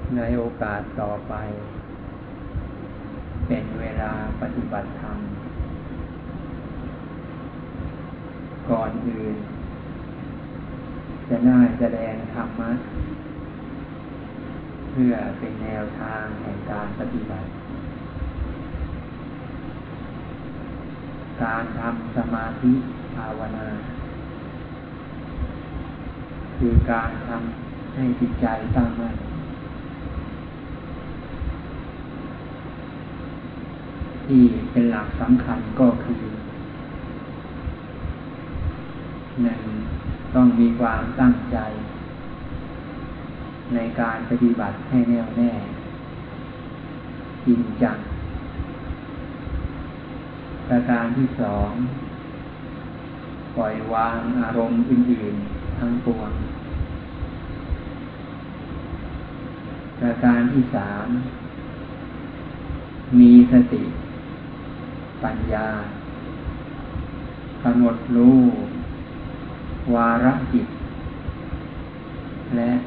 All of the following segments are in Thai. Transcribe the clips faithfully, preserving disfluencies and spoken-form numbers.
ในโอกาสต่อไปเป็นเวลาปฏิบัติธรรมก่อนอื่นจะได้แสดงธรรมะเพื่อเป็นแนวทางแห่งการปฏิบัติการทำสมาธิภาวนาคือการทำให้จิตใจตั้งมั่นที่เป็นหลักสำคัญก็คือหนึ่งต้องมีความตั้งใจในการปฏิบัติให้แน่วแน่จริงจังประการที่สองปล่อยวางอารมณ์อื่นๆทั้งปวงประการที่สามมีสติปัญญากำหนดรู้วาระจิตและ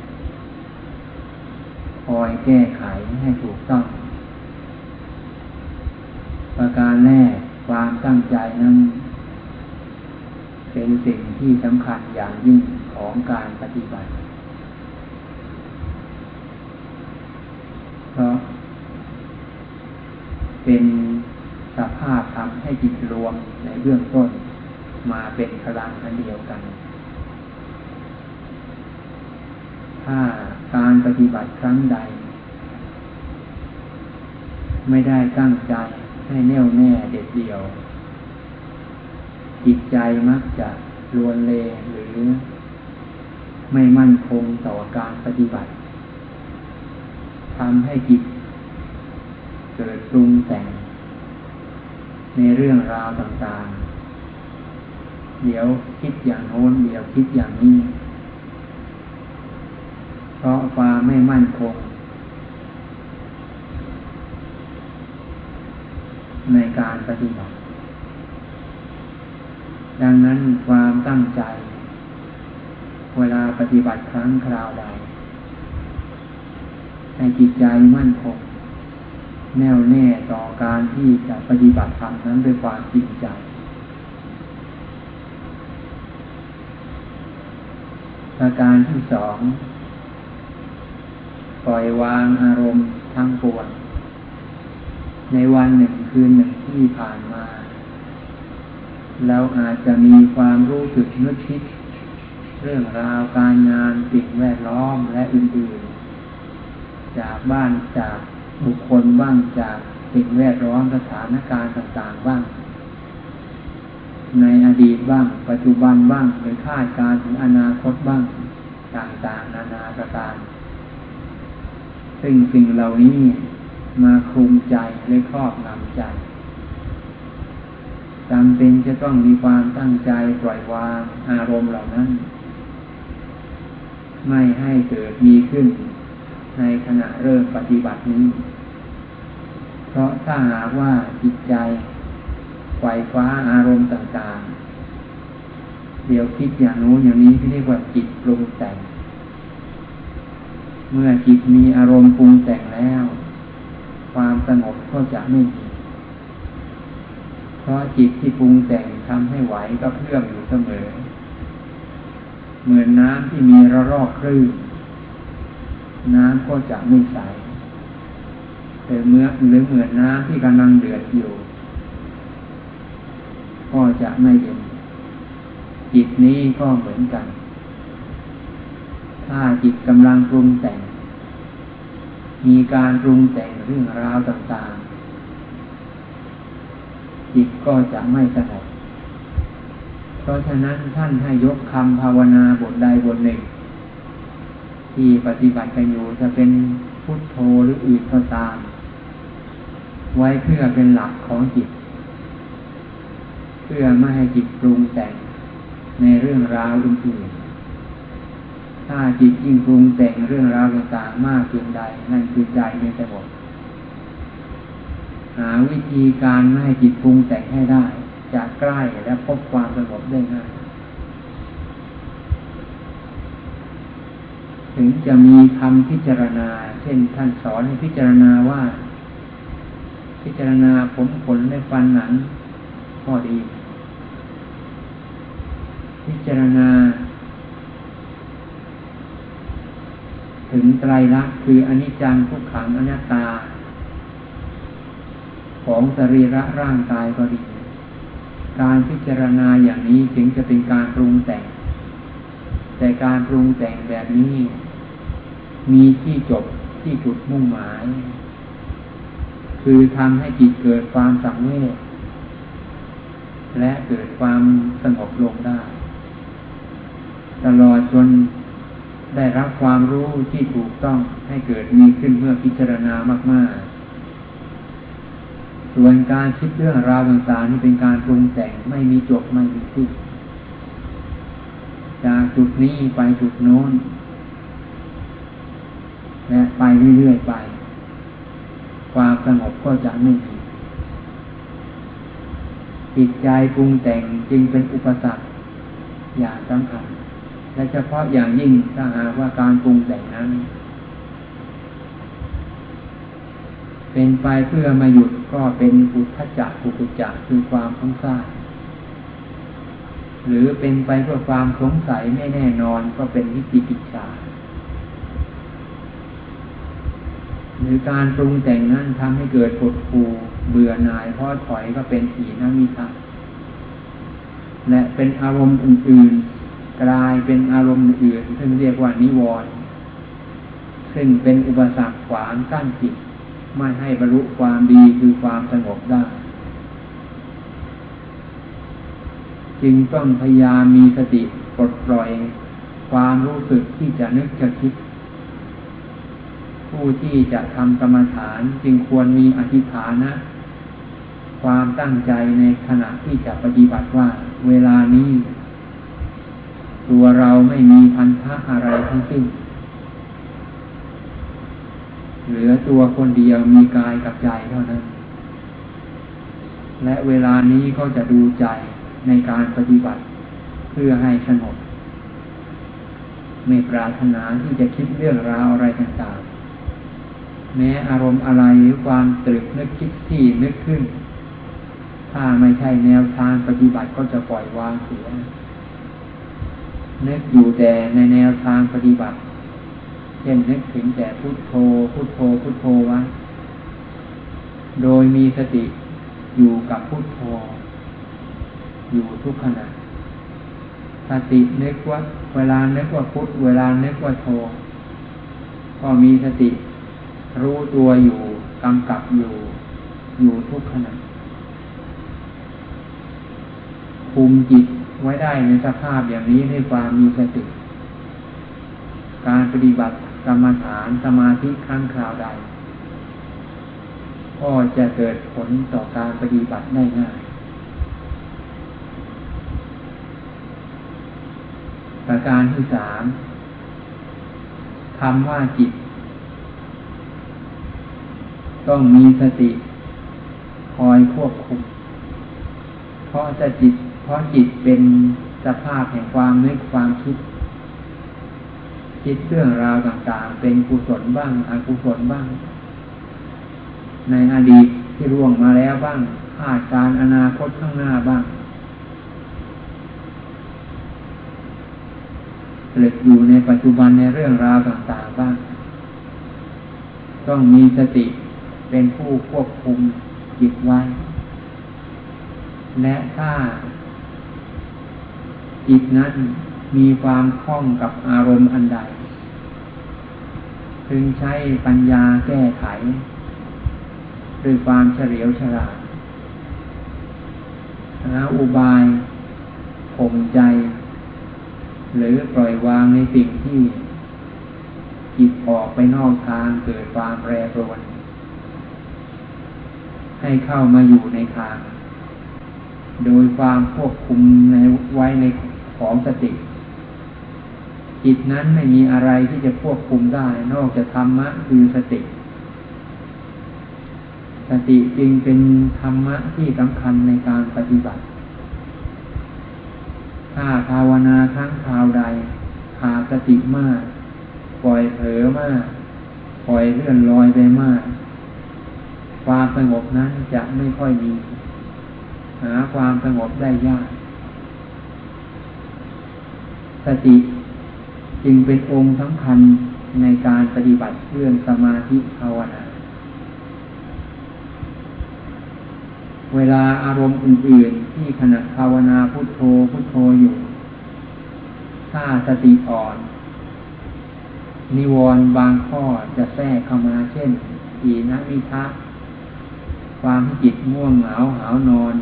คอยแก้ไขให้ถูกต้องประการแรกความตั้งใจนั้นเป็นสิ่งที่สำคัญอย่างยิ่งของการปฏิบัติเพราะเป็นสภาพทำให้จิตรวมในเบื้องต้นมาเป็นพลังอันเดียวกันถ้าการปฏิบัติครั้งใดไม่ได้ตั้งใจให้แน่วแน่เด็ดเดี่ยวจิตใจมักจะลวนเลหรือไม่มั่นคงต่อการปฏิบัติทำให้จิตเกิดปรุงแต่งในเรื่องราวต่างๆเดี๋ยวคิดอย่างโน้นเดี๋ยวคิดอย่างนี้เพราะความไม่มั่นคงในการปฏิบัติดังนั้นความตั้งใจเวลาปฏิบัติครั้งคราวใดให้จิตใจมั่นคงแน่วแน่ต่อการที่จะปฏิบัติธรรมนั้นด้วยความจริงใจประการที่สองปล่อยวางอารมณ์ทั้งปวงในวันหนึ่งคืนหนึ่งที่ผ่านมาเราอาจจะมีความรู้สึกนึกคิดเรื่องราวการงานสิ่งแวดล้อมและอื่นๆจากบ้านจากบุคคลบ้างจากสิ่งแวดล้อมสถานการณ์ต่างๆบ้างในอดีตบ้างปัจจุบันบ้างหรือคาดการณ์ถึงอนาคตบ้างต่างๆนานาประการซึ่งสิ่งเหล่านี้มาคลุมใจและครอบงำใจจำเป็นจะต้องมีความตั้งใจปล่อยวางอารมณ์เหล่านั้นไม่ให้เกิดมีขึ้นในขณะเริ่มปฏิบัตินี้เพราะถ้าหากว่าจิตใจไขว่คว้าอารมณ์ต่างๆเดี๋ยวคิดอย่างโน้นอย่างนี้ที่เรียกว่าจิตปรุงแต่งเมื่อจิตมีอารมณ์ปรุงแต่งแล้วความสงบก็จะไม่มีเพราะจิตที่ปรุงแต่งทำให้ไหวก็เพื่อมอยู่เสมอเหมือนน้ำที่มีระลอกคลื่นน้ำก็จะไม่ใสแต่เมื่อหรือเหมือนน้ำที่กำลังเดือดอยู่ก็จะไม่เย็นจิตนี้ก็เหมือนกันถ้าจิตกำลังปรุงแต่งมีการปรุงแต่งเรื่องราวต่างๆจิตก็จะไม่สงบเพราะฉะนั้นท่านให้ยกคำภาวนาบทใดบทหนึ่งที่ปฏิบัติกันอยู่จะเป็นพุทโธหรืออื่นก็ตามไว้เพื่อเป็นหลักของจิตเพื่อไม่ให้จิตปรุงแต่งในเรื่องราวอื่นๆถ้าจิตยิ่งปรุงแต่งเรื่องราวต่างๆมากเพียงใดนั่นคือใจไม่สงบหาวิธีการไม่ให้จิตปรุงแต่งให้ได้จะใกล้และพบความสงบได้ง่ายถึงจะมีคำพิจารณาเช่นท่านสอนให้พิจารณาว่าพิจารณาผมขนและฟันหนังก็ดีพิจารณาถึงไตรลักษณ์คืออนิจจังทุกขังอนัตตาของสรีระร่างกายก็ดีการพิจารณาอย่างนี้ถึงจะเป็นการปรุงแต่งแต่การปรุงแต่งแบบนี้มีที่จบที่จุดมุ่งหมายคือทำให้จิตเกิดความสังเวชและเกิดความสงบลงได้ตลอดจนได้รับความรู้ที่ถูกต้องให้เกิดมีขึ้นเมื่อพิจารณามากๆส่วนการคิดเรื่องราวต่างๆนี่เป็นการปรุงแต่งไม่มีจบไม่มีสิ้นจากจุดนี้ไปจุดโน้นและไปเรื่อยๆไปความสงบก็จะไม่มีจิตใจปรุงแต่งจึงเป็นอุปสรรคอย่างสำคัญและเฉพาะอย่างยิ่งถ้าหากว่าการปรุงแต่งนั้นเป็นไปเพื่อมาหยุดก็เป็นอุทธัจจะกุกุจจะคือความฟุ้งซ่านหรือเป็นไปเพื่อความสงสัยไม่แน่นอนก็เป็นวิจิกิจฉาหรือการปรุงแต่งนั้นทำให้เกิดหดหู่เบื่อหน่ายท้อถอยก็เป็นถีนมิทะและเป็นอารมณ์อื่นๆกลายเป็นอารมณ์อื่นซึ่งเรียกว่านิวรณ์ซึ่งเป็นอุปสรรคขวางกั้นจิตไม่ให้บรรลุความดีคือความสงบได้จึงต้องพยายามมีสติปลดปล่อยความรู้สึกที่จะนึกจะคิดผู้ที่จะทำกรรมฐานจึงควรมีอธิษฐานะความตั้งใจในขณะที่จะปฏิบัติว่าเวลานี้ตัวเราไม่มีพันธะอะไรทั้งสิ้นเหลือตัวคนเดียวมีกายกับใจเท่านั้นและเวลานี้ก็จะดูใจในการปฏิบัติเพื่อให้สงบไม่ปรารถนาที่จะคิดเรื่องราวอะไรต่างๆแม้อารมณ์อะไรหรือความตรึกนึกคิดที่นึกขึ้นถ้าไม่ใช่แนวทางปฏิบัติก็จะปล่อยวางเสียนึกอยู่แต่ในแนวทางปฏิบัติเช่นนึกถึงแต่พุทโธพุทโธพุทโธไว้โดยมีสติอยู่กับพุทโธอยู่ทุกขณะสตินึกว่าเวลานึกว่าพุทเวลานึกว่าโธก็มีสติรู้ตัวอยู่กำกับอยู่อยู่ทุกขณะคุมจิตไว้ได้ในสภาพอย่างนี้ด้วยความมีสติการปฏิบัติกรรมฐานสมาธิครั้งคราวใดก็จะเกิดผลต่อการปฏิบัติได้ง่ายประการที่สามคำว่าจิตต้องมีสติคอยควบคุมเพราะจะจิตเพราะจิตเป็นสภาพแห่งความนึกความคิดคิดเรื่องราวต่างๆเป็นกุศลบ้างอกุศลบ้างในอดีตที่ล่วงมาแล้วบ้างคาดการณ์อนาคตข้างหน้าบ้างหรืออยู่ในปัจจุบันในเรื่องราวต่างๆบ้างต้องมีสติเป็นผู้ควบคุมจิตไว้และถ้าจิตนั้นมีความคล่องกับอารมณ์อันใดพึงใช้ปัญญาแก้ไขด้วยความเฉลียวฉลาดหาอุบายข่มใจหรือปล่อยวางในสิ่งที่จิตออกไปนอกทางเกิดความแปรปรวนให้เข้ามาอยู่ในทางโดยความควบคุมในไว้ในของสติจิตนั้นไม่มีอะไรที่จะควบคุมได้นอกจากธรรมะคือสติสติจึงเป็นธรรมะที่สำคัญในการปฏิบัติถ้าภาวนาครั้งคราวใดขาดสติมากปล่อยเผลอมากปล่อยเลื่อนลอยไปมากความสงบนั้นจะไม่ค่อยมีหาความสงบได้ยากสติจึงเป็นองค์สำคัญในการปฏิบัติเรื่องสมาธิภาวนาเวลาอารมณ์อื่นๆที่ขณะภาวนาพุทโธพุทโธอยู่ถ้าสติอ่อนนิวรณ์บางข้อจะแทรกเข้ามาเช่นอีนะมิทะความที่จิตง่วงเหงาหาวนอน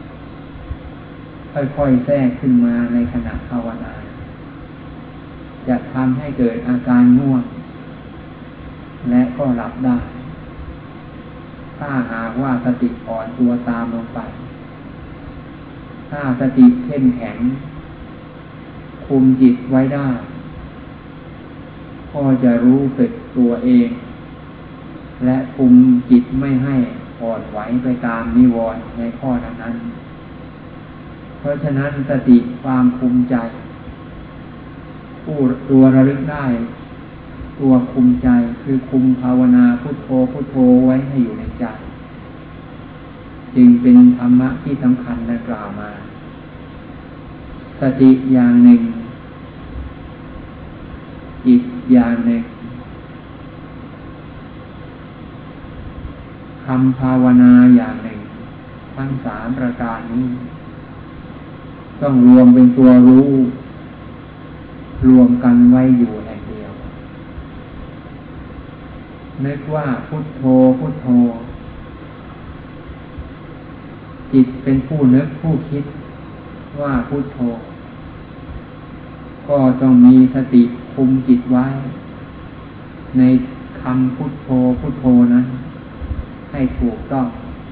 ค่อยๆแทรกขึ้นมาในขณะภาวนาจะทำให้เกิดอาการง่วงและก็หลับได้ถ้าหากว่าสติอ่อนตัวตามลงไปถ้าสติเข้มแข็งคุมจิตไว้ได้ก็จะรู้สึกตัวเองและคุมจิตไม่ให้อ่อนไหวไปตามนิวรณ์ในข้อนั้นเพราะฉะนั้นสติความคุมใจผู้ตัวระลึกได้ตัวคุมใจคือคุมภาวนาพุทโธพุทโธไว้ให้อยู่ในใจจึงเป็นธรรมะที่สำคัญดังกล่าวมาสติอย่างหนึ่งจิตอย่างหนึ่งคำภาวนาอย่างหนึ่งทั้งสามประการนี้ต้องรวมเป็นตัวรู้รวมกันไว้อยู่แห่งเดียวนึกว่าพุทโธพุทโธจิตเป็นผู้นึกผู้คิดว่าพุทโธก็ต้องมีสติคุมจิตไว้ในคำพุทโธพุทโธนั้นให้ถูกต้อง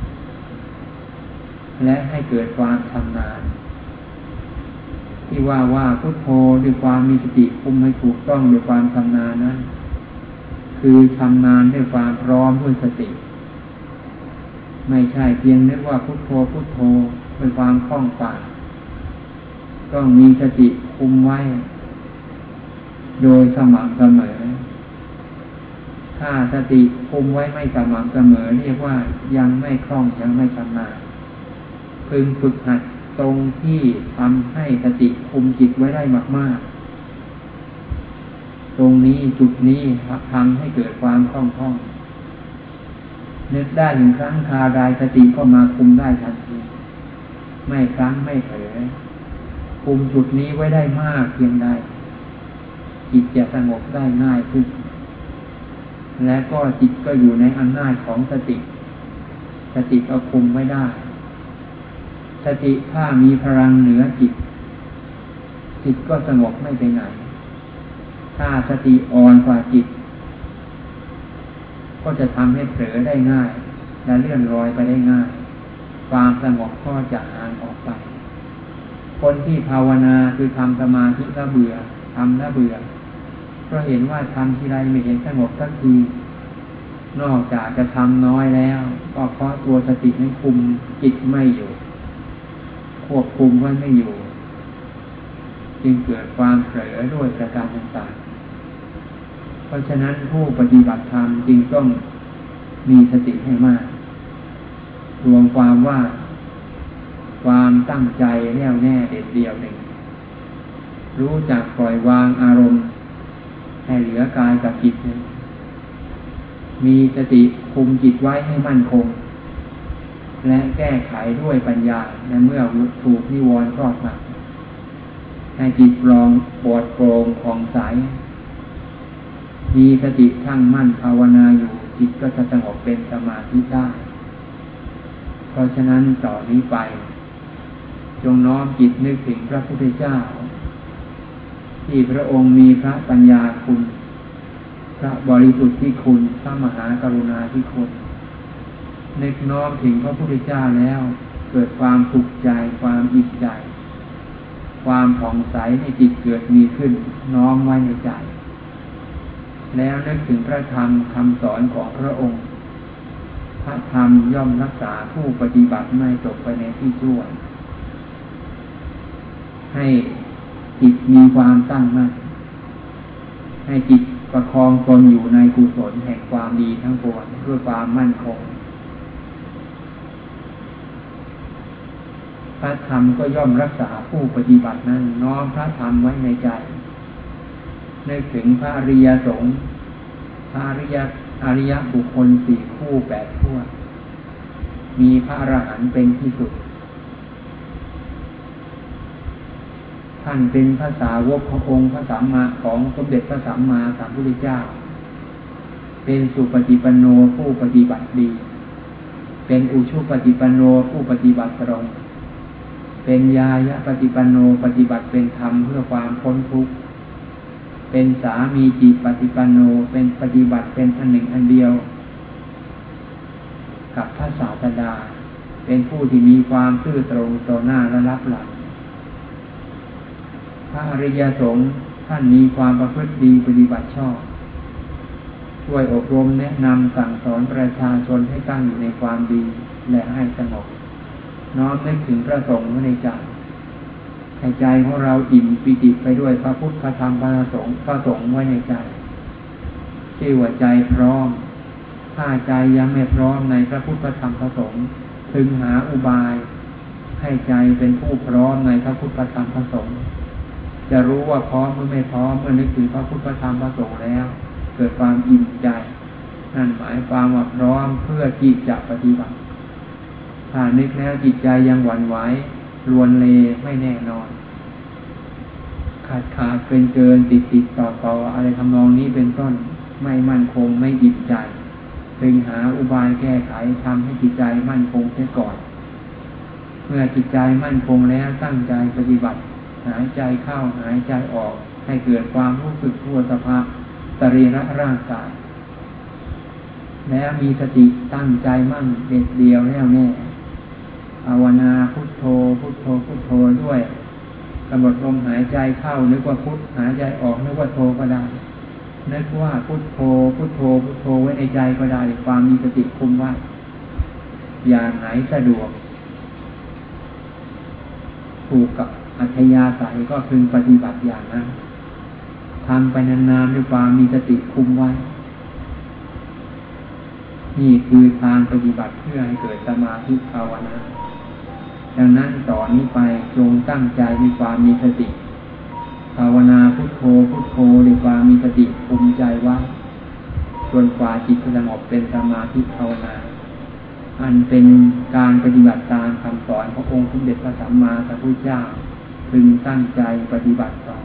และให้เกิดความชำนาญที่ว่าว่าพุทโธด้วยความมีสติคุมให้ถูกต้องด้วยความชำนาญนั้นคือชำนาญด้วยความพร้อมด้วยสติไม่ใช่เพียงนึกว่าพุทโธพุทโธด้วยความคล่องปากต้องมีสติคุมไว้โดยสม่ำเสมอถ้าสติคุมไว้ไม่สม่ำเสมอเรียกว่ายังไม่คล่องยังไม่ชำนาญพึงฝึกหัดตรงที่ทำให้สติคุมจิตไว้ได้มากๆตรงนี้จุดนี้ทำให้เกิดความคล่องคล่องนึกได้หนึ่งครั้งคาใดสติก็มาคุมได้ทันทีไม่ครั้งไม่เผลอคุมจุดนี้ไว้ได้มากเพียงใดจิตจะสงบได้ง่ายขึ้นและก็จิตก็อยู่ในอำนาจของสติสติก็คุมไว้ได้สติถ้ามีพลังเหนือจิตจิตก็สงบไม่ไปไหนถ้าสติอ่อนกว่าจิตก็จะทำให้เผลอได้ง่ายและเลื่อนลอยไปได้ง่ายความสงบก็จะห่างออกไปคนที่ภาวนาคือทำสมาธิแล้วเบื่อทำแล้วเบื่อเพราะเห็นว่าทำทีไรไม่เห็นสงบสักทีนอกจากจะทำน้อยแล้วก็เพราะตัวสตินั้นคุมจิตไม่อยู่ควบคุมไว้ไม่อยู่จึงเกิดความเผลอด้วยประการต่างๆเพราะฉะนั้นผู้ปฏิบัติธรรมจึงต้องมีสติให้มากรวมความว่าความตั้งใจแน่วแน่เด็ดเดี่ยวหนึ่งรู้จักปล่อยวางอารมณ์ให้เหลือกายกับจิตนึงมีสติคุมจิตไว้ให้มั่นคงและแก้ไขด้วยปัญญาในเมื่อถูกนิวรณ์ครอบงำให้จิตปลองปลอดโปร่งผ่องใสมีสติตั้งมั่นภาวนาอยู่จิตก็จะสงบเป็นสมาธิได้เพราะฉะนั้นต่อนี้ไปจงน้อมจิตนึกถึงพระพุทธเจ้าที่พระองค์มีพระปัญญาคุณพระบริสุทธิ์ที่คุณพระมหากรุณาธิคุณนึกน้อมถึงพระพุทธเจ้าแล้วเกิดความสุขใจความอิ่มใจความผ่องใสในจิตเกิดมีขึ้นน้อมไว้ในใจแล้วนึกถึงพระธรรมคำสอนของพระองค์พระธรรมย่อมรักษาผู้ปฏิบัติไม่ตกไปในที่ชั่วให้จิตมีความตั้งมั่นให้จิตประคองตนอยู่ในกุศลแห่งความดีทั้งปวงด้วยความมั่นคงพระธรรมก็ย่อมรักษาผู้ปฏิบัตินั้นน้อมพระธรรมไว้ในใจนึกถึงพระอริยสงฆ์พระอริยอริยบุคคลสี่คู่แปดขั้วมีพระอรหันต์เป็นที่สุดท่านเป็นพระสาวกขององค์พระสัมมาของสมเด็จพระสัมมาสัมพุทธเจ้าเป็นสุปฏิปันโนผู้ปฏิบัติดีเป็นอุชุปฏิปันโนผู้ปฏิบัติตรงเป็นญายะปฏิปันโนปฏิบัติเป็นธรรมเพื่อความพ้นทุกข์เป็นสามีจิปฏิปันโนเป็นปฏิบัติเป็นอันหนึ่งอันเดียวกับพระศาสดาเป็นผู้ที่มีความซื่อตรงต่อหน้าและรับหลังพระอริยสงฆ์ท่านมีความประพฤติดีปฏิบัติชอบช่วยอบรมแนะนำสั่งสอนประชาชนให้ตั้งอยู่ในความดีและให้สงบน้อมนึกถึงพระสงฆ์ไว้ในใจให้ใจของเราอิ่มปิติไปด้วยพระพุทธพระธรรมพระสงฆ์พระสงฆ์ไว้ในใจชื่อว่าใจพร้อมถ้าใจยังไม่พร้อมในพระพุทธพระธรรมพระสงฆ์พึงหาอุบายให้ใจเป็นผู้พร้อมในพระพุทธพระธรรมพระสงฆ์จะรู้ว่าพร้อมหรือไม่พร้อมเมื่อนึกถึงพระพุทธพระธรรมพระสงฆ์แล้วเกิดความอิ่มใจนั่นหมายความว่าพร้อมเพื่อที่จะปฏิบัติถ้านึกแล้วจิตใจยังหวั่นไหวลวนเลไม่แน่นอนขาดขาดเป็นเกินติดติดต่อต่ออะไรทำนองนี้เป็นต้นไม่มั่นคงไม่อิ่มใจพึงหาอุบายแก้ไขทำให้จิตใจมั่นคงเสียก่อนเมื่อจิตใจมั่นคงแล้วตั้งใจปฏิบัติหายใจเข้าหายใจออกให้เกิดความรู้สึกทั่วสภาพสรีระร่างกายแล้วมีสติตั้งใจมั่นเด็ดเดียวแน่วแน่ภาวนาพุทโธพุทโธพุทโธด้วยกำหนดลมหายใจเข้านึกว่าพุทหายใจออกนึกว่าโธก็ได้นึกว่าพุทโธพุทโธพุทโธไว้ในใจก็ได้ความมีสติคุมไว้อย่างไหนสะดวกถูกกับอัธยาศัยก็พึงปฏิบัติอย่างนั้นทำไปนานๆด้วยความมีสติคุมไว้นี่คือทางปฏิบัติเพื่อให้เกิดสมาธิภาวนาดังนั้นต่อนนี้ไปจงตั้งใจมีความมีสติภาวนาพุทโธพุทโธด้วยความมีสติคุมใจไว้จนกว่าจิตจะสงบเป็นสมาธิภาวนาอันเป็นการปฏิบัติตามคำสอนขององค์สมเด็จพระสัมมาสัมพุทธเจ้าพึงตั้งใจปฏิบัติต่อ